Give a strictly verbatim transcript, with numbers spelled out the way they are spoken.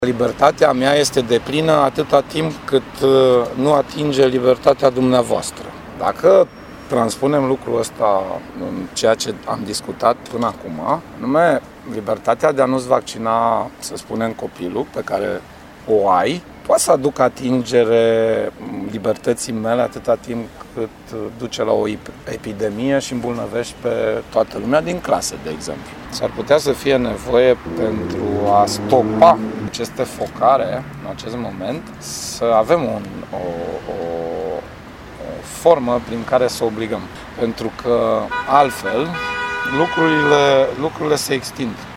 Libertatea mea este deplină atâta timp cât nu atinge libertatea dumneavoastră. Dacă transpunem lucrul ăsta în ceea ce am discutat până acum, nume libertatea de a nu-ți vaccina, să spunem, copilul pe care o ai, poate să aducă atingere libertății mele atâta timp cât duce la o epidemie și îmbolnăvești pe toată lumea din clasă, de exemplu. S-ar putea să fie nevoie pentru a stopa aceste focare în acest moment, să avem un, o, o, o formă prin care să obligăm. Pentru că altfel lucrurile, lucrurile se extind.